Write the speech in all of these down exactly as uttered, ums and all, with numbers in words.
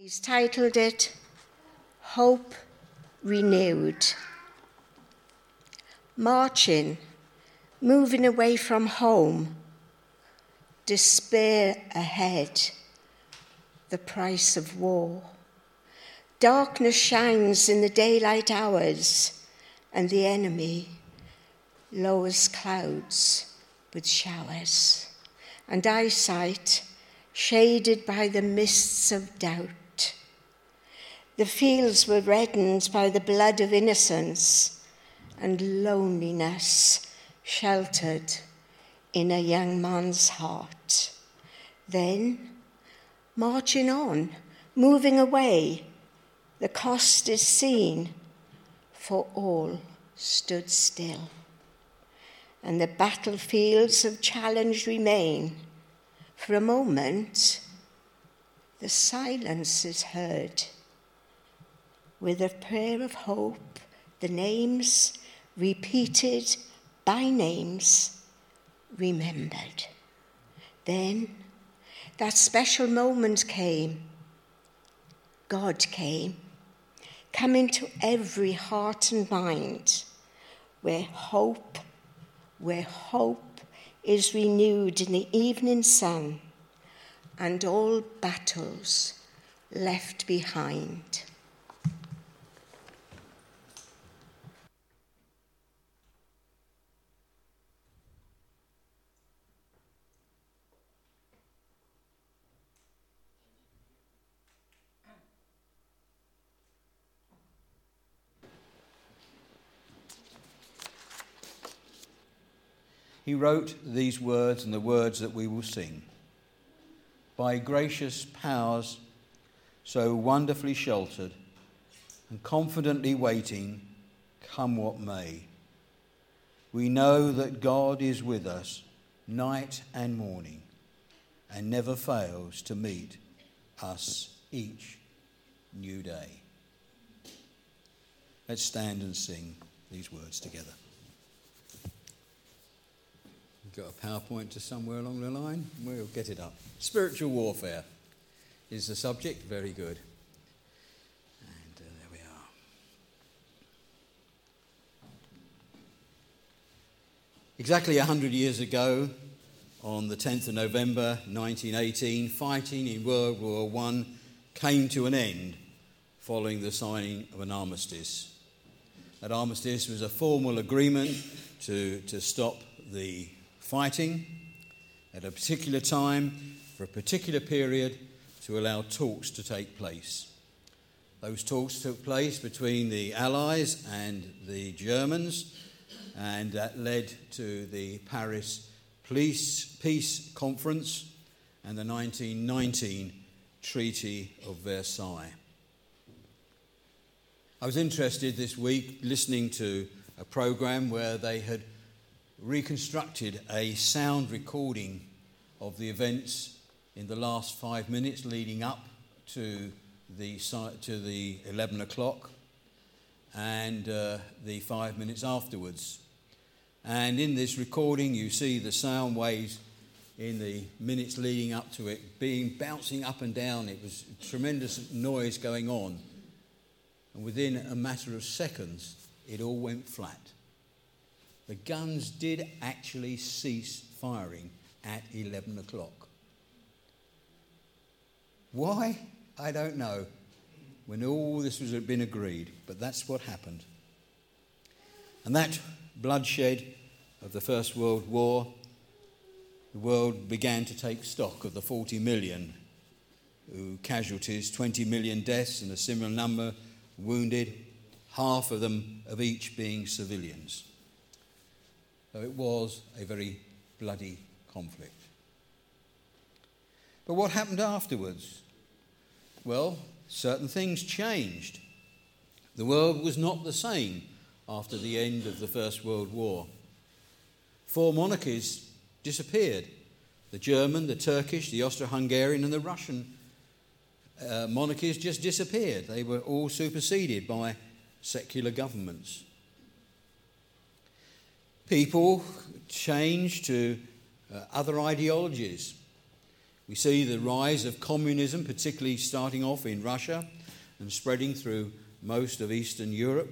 He's titled it, Hope Renewed. Marching, moving away from home, despair ahead, the price of war. Darkness shines in the daylight hours, and the enemy lowers clouds with showers, and eyesight shaded by the mists of doubt. The fields were reddened by the blood of innocence, and loneliness sheltered in a young man's heart. Then, marching on, moving away, the cost is seen, for all stood still. And the battlefields of challenge remain. For a moment, the silence is heard. With a prayer of hope, the names repeated by names remembered. Then that special moment came. God came, coming to every heart and mind, where hope, where hope is renewed in the evening sun, and all battles left behind. He wrote these words and the words that we will sing. By gracious powers so wonderfully sheltered and confidently waiting, come what may, we know that God is with us night and morning and never fails to meet us each new day. Let's stand and sing these words together. Got a PowerPoint to somewhere along the line? We'll get it up. Spiritual warfare is the subject. Very good. And uh, there we are. Exactly one hundred years ago, on the tenth of November nineteen eighteen, fighting in World War One came to an end following the signing of an armistice. That armistice was a formal agreement to, to stop the fighting at a particular time for a particular period to allow talks to take place. Those talks took place between the Allies and the Germans, and that led to the Paris Peace, Peace Conference and the nineteen nineteen Treaty of Versailles. I was interested this week listening to a programme where they had reconstructed a sound recording of the events in the last five minutes leading up to the to the eleven o'clock and uh, the five minutes afterwards. And in this recording, you see the sound waves in the minutes leading up to it being bouncing up and down. It was tremendous noise going on, and within a matter of seconds, it all went flat. The guns did actually cease firing at eleven o'clock. Why? I don't know, when all this was had been agreed, but that's what happened. And that bloodshed of the First World War, the world began to take stock of the forty million casualties, twenty million deaths and a similar number wounded, half of them of each being civilians. So it was a very bloody conflict. But what happened afterwards? Well, certain things changed. The world was not the same after the end of the First World War. Four monarchies disappeared. The German, the Turkish, the Austro-Hungarian and the Russian uh, monarchies just disappeared. They were all superseded by secular governments. People changed to uh, other ideologies. We see the rise of communism, particularly starting off in Russia and spreading through most of Eastern Europe.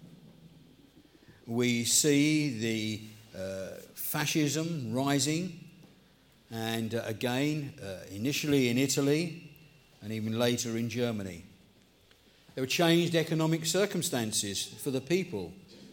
We see the uh, fascism rising, and uh, again, uh, initially in Italy and even later in Germany. There were changed economic circumstances for the people.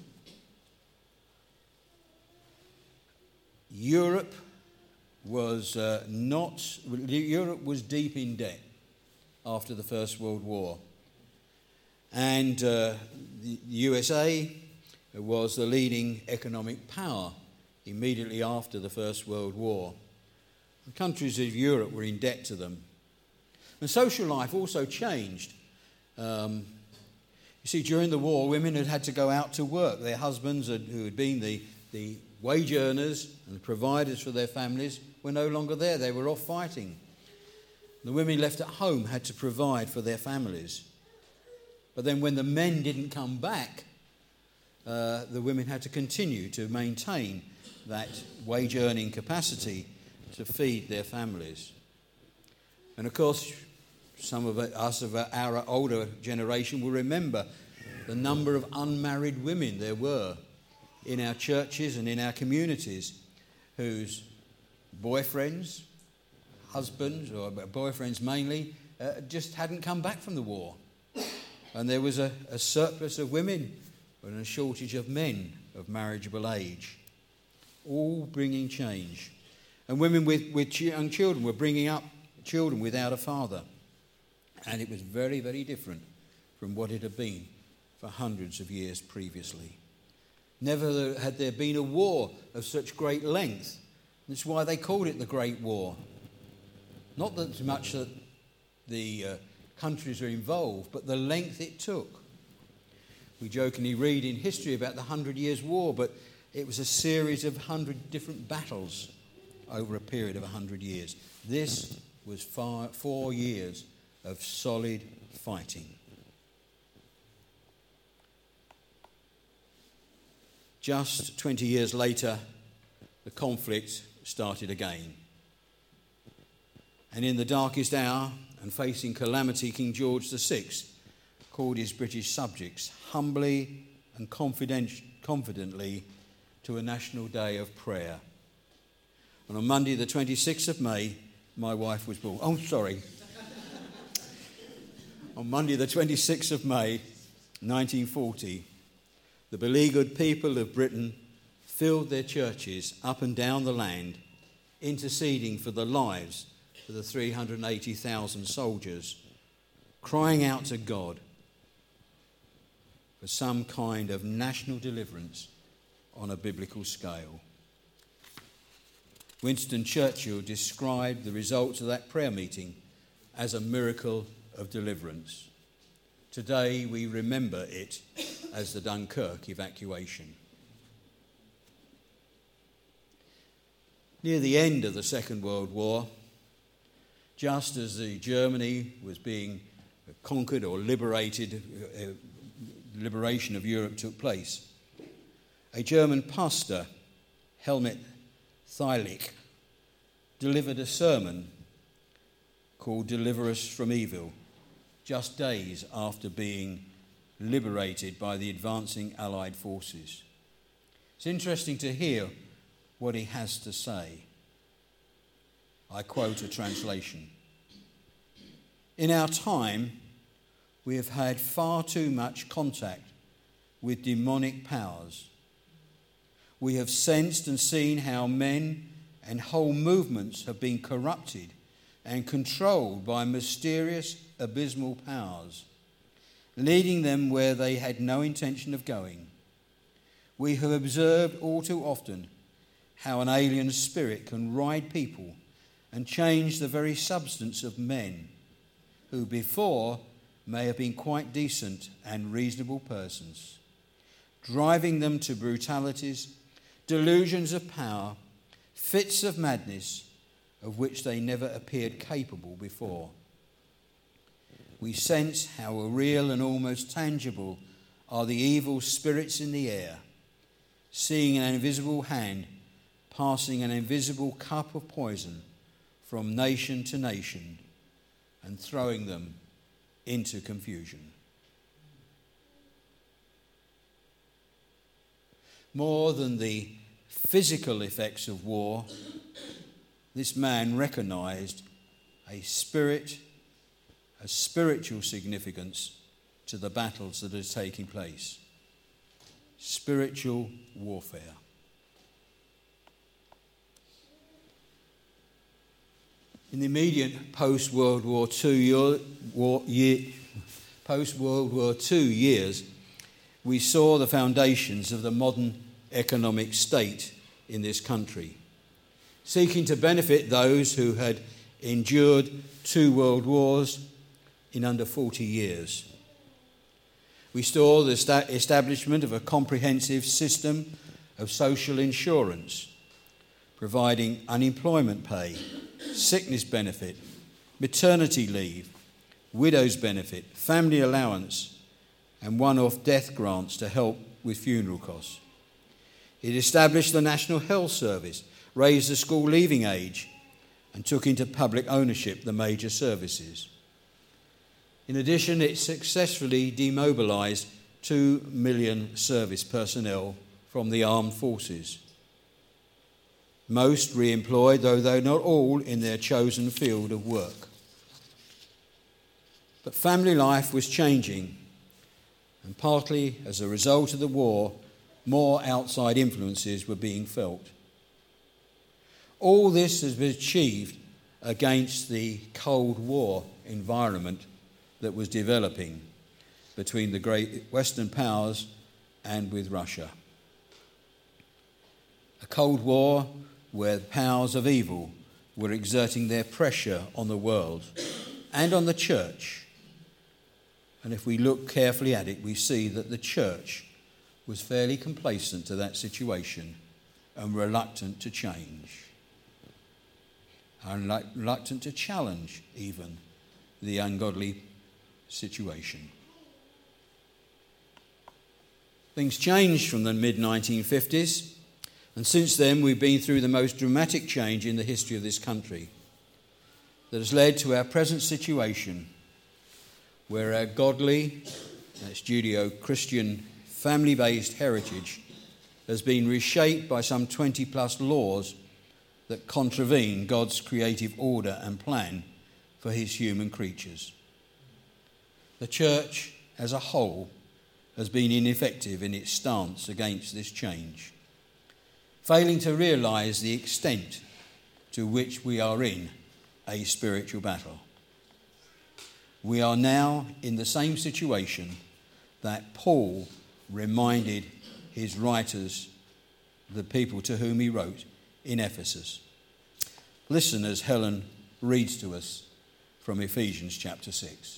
Europe was uh, not, Europe was deep in debt after the First World War. And uh, the U S A was the leading economic power immediately after the First World War. The countries of Europe were in debt to them. And social life also changed. Um, you see, during the war, women had had to go out to work. Their husbands, had, who had been the, the wage earners and providers for their families, were no longer there. They were off fighting. The women left at home had to provide for their families. But then when the men didn't come back, uh, the women had to continue to maintain that wage earning capacity to feed their families. And of course, some of us of our older generation will remember the number of unmarried women there were in our churches and in our communities whose boyfriends, husbands, or boyfriends mainly, uh, just hadn't come back from the war. And there was a, a surplus of women and a shortage of men of marriageable age, all bringing change. And women with, with young children were bringing up children without a father. And it was very, very different from what it had been for hundreds of years previously. Never had there been a war of such great length. That's why they called it the Great War. Not that much that the uh, countries were involved, but the length it took. We jokingly read in history about the Hundred Years' War, but it was a series of hundred different battles over a period of a hundred years. This was far, four years of solid fighting. Just twenty years later, the conflict started again. And in the darkest hour, and facing calamity, King George the Sixth called his British subjects humbly and confident- confidently to a national day of prayer. And on Monday the twenty-sixth of May, my wife was born. Oh, sorry. On Monday the twenty-sixth of May, nineteen forty, the beleaguered people of Britain filled their churches up and down the land, interceding for the lives of the three hundred eighty thousand soldiers, crying out to God for some kind of national deliverance on a biblical scale. Winston Churchill described the results of that prayer meeting as a miracle of deliverance. Today we remember it as the Dunkirk evacuation. Near the end of the Second World War, just as the Germany was being conquered or liberated, uh, liberation of Europe took place, a German pastor, Helmut Theilich, delivered a sermon called Deliver Us from Evil, just days after being liberated by the advancing Allied forces. It's interesting to hear what he has to say. I quote a translation. In our time, we have had far too much contact with demonic powers. We have sensed and seen how men and whole movements have been corrupted and controlled by mysterious, abysmal powers, leading them where they had no intention of going. We have observed all too often how an alien spirit can ride people and change the very substance of men who before may have been quite decent and reasonable persons, driving them to brutalities, delusions of power, fits of madness of which they never appeared capable before. We sense how real and almost tangible are the evil spirits in the air, seeing an invisible hand passing an invisible cup of poison from nation to nation and throwing them into confusion. More than the physical effects of war, this man recognized a spirit, a spiritual significance to the battles that are taking place. Spiritual warfare. In the immediate post-World War Two year, war, year, post-World War Two years, we saw the foundations of the modern economic state in this country, seeking to benefit those who had endured two world wars in under forty years. We saw the sta- establishment of a comprehensive system of social insurance, providing unemployment pay, sickness benefit, maternity leave, widow's benefit, family allowance, and one-off death grants to help with funeral costs. It established the National Health Service, raised the school leaving age, and took into public ownership the major services. In addition, it successfully demobilised two million service personnel from the armed forces. Most re-employed, though, though not all, in their chosen field of work. But family life was changing, and partly as a result of the war, more outside influences were being felt. All this has been achieved against the Cold War environment that was developing between the great Western powers and with Russia. A Cold War where the powers of evil were exerting their pressure on the world and on the church. And if we look carefully at it, we see that the church was fairly complacent to that situation and reluctant to change, and reluctant to challenge even the ungodly situation. Things changed from the mid nineteen fifties, and since then we've been through the most dramatic change in the history of this country that has led to our present situation, where our godly, that's Judeo-Christian, family-based heritage has been reshaped by some twenty plus laws that contravene God's creative order and plan for his human creatures. The church as a whole has been ineffective in its stance against this change, failing to realise the extent to which we are in a spiritual battle. We are now in the same situation that Paul reminded his writers, the people to whom he wrote, in Ephesus. Listen as Helen reads to us from Ephesians chapter six.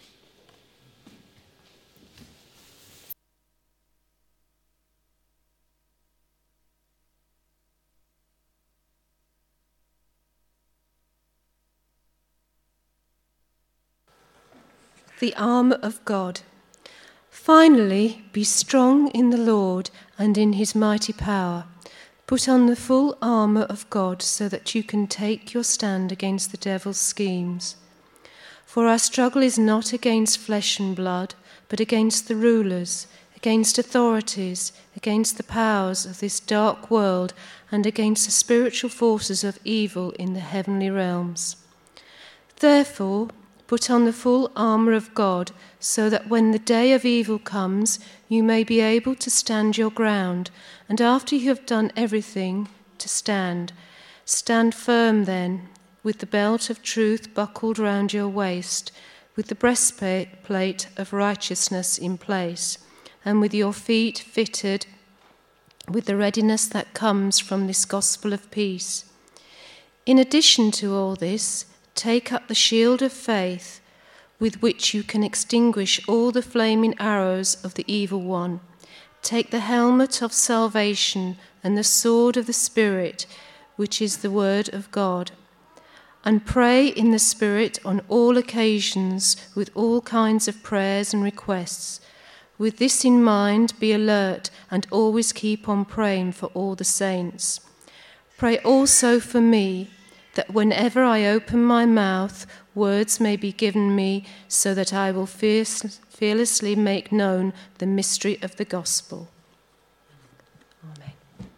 The armour of God. Finally, be strong in the Lord and in his mighty power. Put on the full armour of God so that you can take your stand against the devil's schemes. For our struggle is not against flesh and blood, but against the rulers, against authorities, against the powers of this dark world, and against the spiritual forces of evil in the heavenly realms. Therefore, put on the full armour of God, so that when the day of evil comes, you may be able to stand your ground, and after you have done everything, to stand. Stand firm then, with the belt of truth buckled round your waist, with the breastplate of righteousness in place, and with your feet fitted with the readiness that comes from this gospel of peace. In addition to all this, take up the shield of faith, with which you can extinguish all the flaming arrows of the evil one. Take the helmet of salvation and the sword of the Spirit, which is the word of God. And pray in the Spirit on all occasions with all kinds of prayers and requests. With this in mind, be alert and always keep on praying for all the saints. Pray also for me, that whenever I open my mouth, words may be given me, so that I will fierce, fearlessly make known the mystery of the gospel. Amen.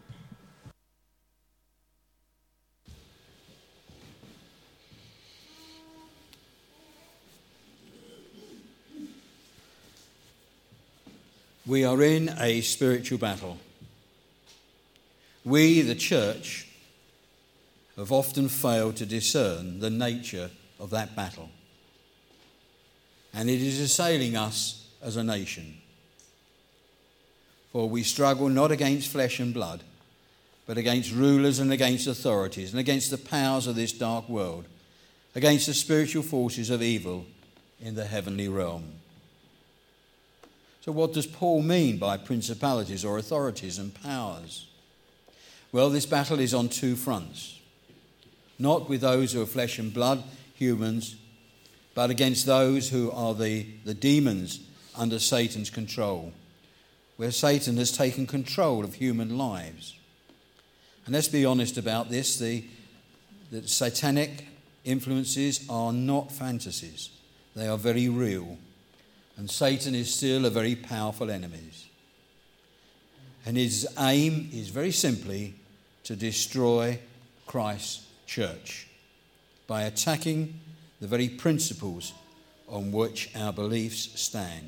We are in a spiritual battle. We, the church, have often failed to discern the nature of that battle. And it is assailing us as a nation. For we struggle not against flesh and blood, but against rulers and against authorities and against the powers of this dark world, against the spiritual forces of evil in the heavenly realm. So what does Paul mean by principalities or authorities and powers? Well, this battle is on two fronts. Not with those who are flesh and blood, humans, but against those who are the, the demons under Satan's control, where Satan has taken control of human lives. And let's be honest about this, the, the satanic influences are not fantasies. They are very real. And Satan is still a very powerful enemy. And his aim is very simply to destroy Christ's church by attacking the very principles on which our beliefs stand.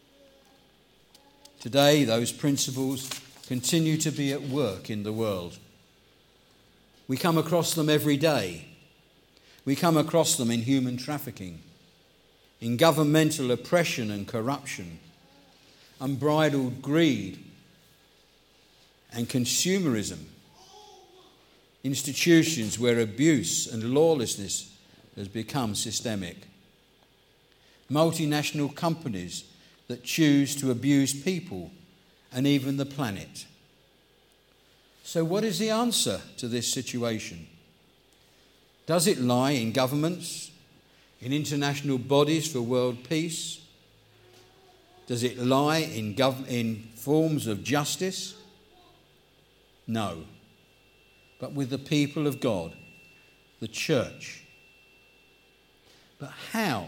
Today, those principles continue to be at work in the world. We come across them every day. We come across them in human trafficking, in governmental oppression and corruption, unbridled greed and consumerism, institutions where abuse and lawlessness has become systemic, multinational companies that choose to abuse people and even the planet. So what is the answer to this situation? Does it lie in governments, in international bodies for world peace? Does it lie in, gov- in forms of justice? No. But with the people of God, the church. But how?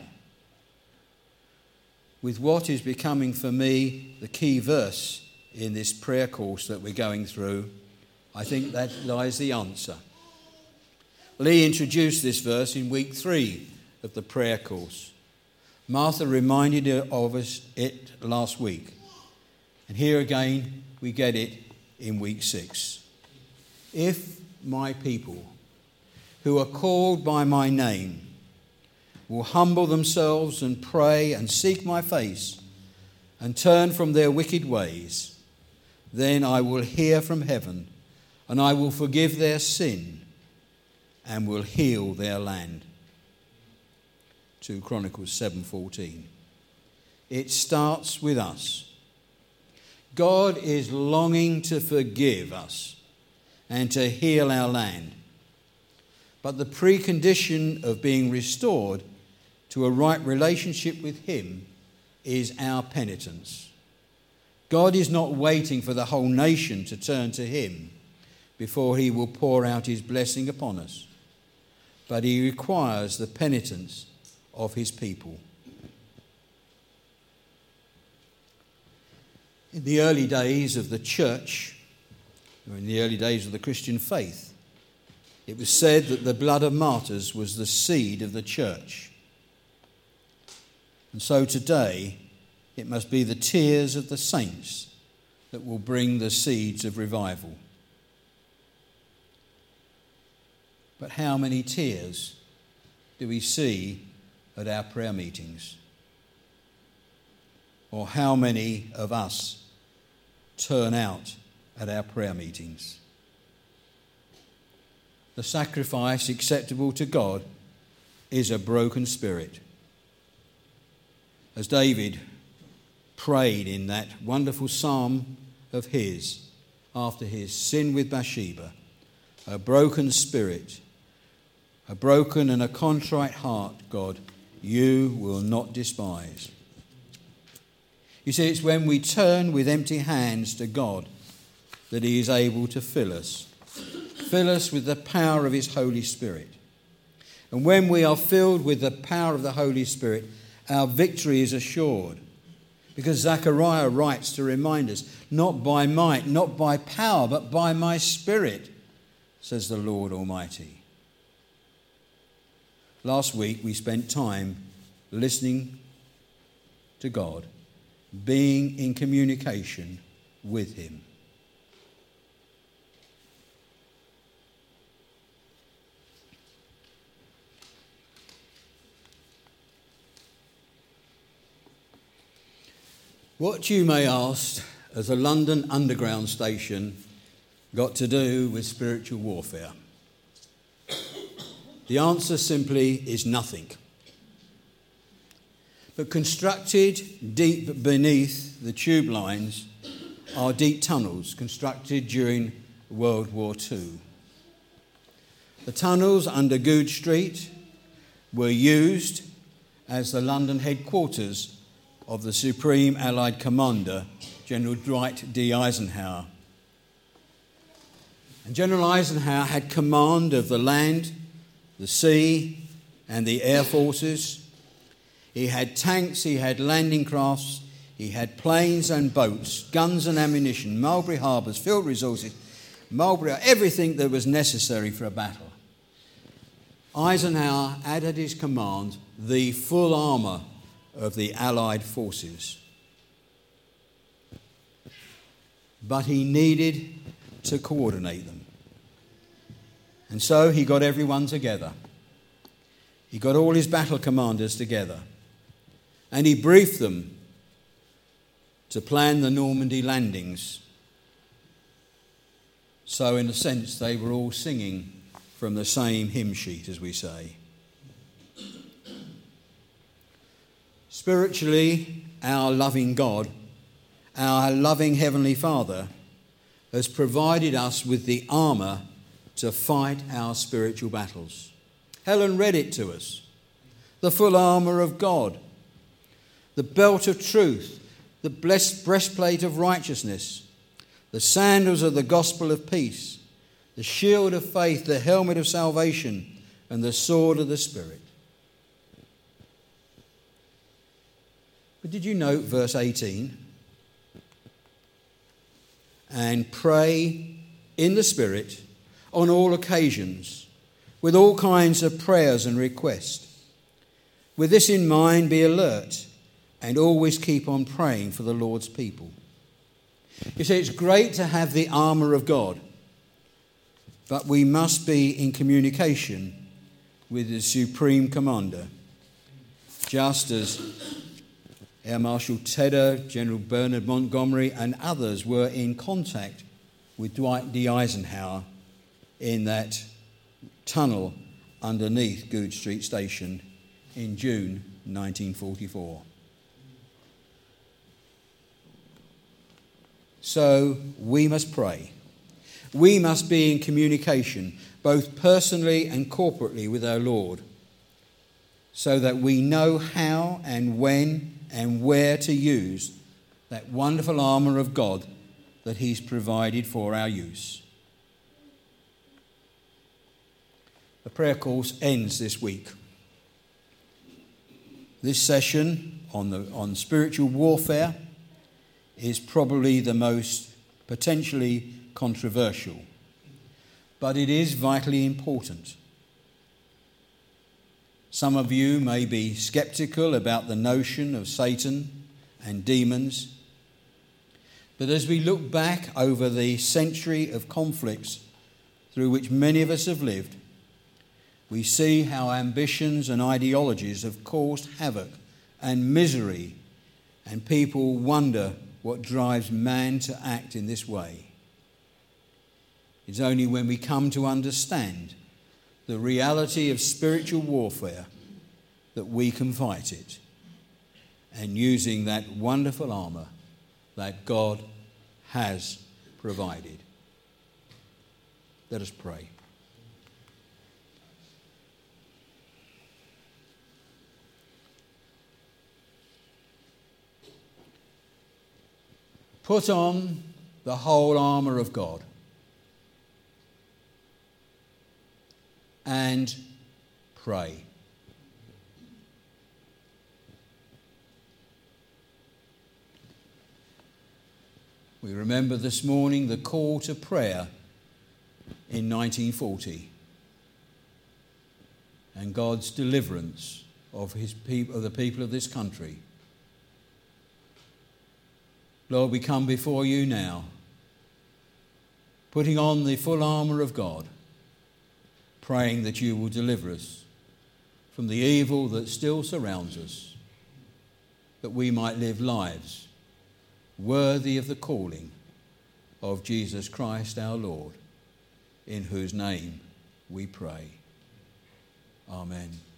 With what is becoming for me the key verse in this prayer course that we're going through, I think that lies the answer. Lee introduced this verse in week three of the prayer course. Martha reminded of us it last week. And here again we get it in week six. If my people, who are called by my name, will humble themselves and pray and seek my face and turn from their wicked ways, then I will hear from heaven and I will forgive their sin and will heal their land. Second Chronicles seven fourteen. It starts with us. God is longing to forgive us and to heal our land. But the precondition of being restored to a right relationship with him is our penitence. God is not waiting for the whole nation to turn to him before he will pour out his blessing upon us, but he requires the penitence of his people. In the early days of the church, or in the early days of the Christian faith, it was said that the blood of martyrs was the seed of the church. And so today, it must be the tears of the saints that will bring the seeds of revival. But how many tears do we see at our prayer meetings? Or how many of us turn out at our prayer meetings? The sacrifice acceptable to God is a broken spirit. As David prayed in that wonderful psalm of his after his sin with Bathsheba, a broken spirit, a broken and a contrite heart, God, you will not despise. You see, it's when we turn with empty hands to God that he is able to fill us. Fill us with the power of his Holy Spirit. And when we are filled with the power of the Holy Spirit, our victory is assured. Because Zechariah writes to remind us, not by might, not by power, but by my Spirit, says the Lord Almighty. Last week we spent time listening to God, being in communication with him. What, you may ask, has a London Underground station got to do with spiritual warfare? The answer simply is nothing. But constructed deep beneath the tube lines are deep tunnels constructed during World War Two. The tunnels under Goode Street were used as the London headquarters of the Supreme Allied Commander, General Dwight D. Eisenhower. And General Eisenhower had command of the land, the sea, and the air forces. He had tanks, he had landing crafts, he had planes and boats, guns and ammunition, Mulberry harbours, field resources, Mulberry, everything that was necessary for a battle. Eisenhower had at his command the full armour of the Allied forces. But he needed to coordinate them. And so he got everyone together. He got all his battle commanders together. And he briefed them to plan the Normandy landings. So in a sense, they were all singing from the same hymn sheet, as we say. Spiritually, our loving God, our loving Heavenly Father, has provided us with the armour to fight our spiritual battles. Helen read it to us. The full armour of God, the belt of truth, the blessed breastplate of righteousness, the sandals of the gospel of peace, the shield of faith, the helmet of salvation, and the sword of the Spirit. But did you note verse eighteen? And pray in the Spirit on all occasions, with all kinds of prayers and requests. With this in mind, be alert and always keep on praying for the Lord's people. You see, it's great to have the armour of God, but we must be in communication with the Supreme Commander, just as Air Marshal Tedder, General Bernard Montgomery and others were in contact with Dwight D. Eisenhower in that tunnel underneath Goode Street Station in June nineteen forty-four. So we must pray. We must be in communication, both personally and corporately, with our Lord, so that we know how and when and where to use that wonderful armour of God that he's provided for our use. The prayer course ends this week. This session on the on spiritual warfare is probably the most potentially controversial, but it is vitally important. Some of you may be sceptical about the notion of Satan and demons, but as we look back over the century of conflicts through which many of us have lived, we see how ambitions and ideologies have caused havoc and misery, and people wonder what drives man to act in this way. It's only when we come to understand the reality of spiritual warfare that we can fight it, and using that wonderful armour that God has provided. Let us pray. Put on the whole armour of God and pray. We remember this morning the call to prayer in nineteen forty and God's deliverance of his people, of the people of this country. Lord, we come before you now, putting on the full armour of God, praying that you will deliver us from the evil that still surrounds us, that we might live lives worthy of the calling of Jesus Christ our Lord, in whose name we pray. Amen.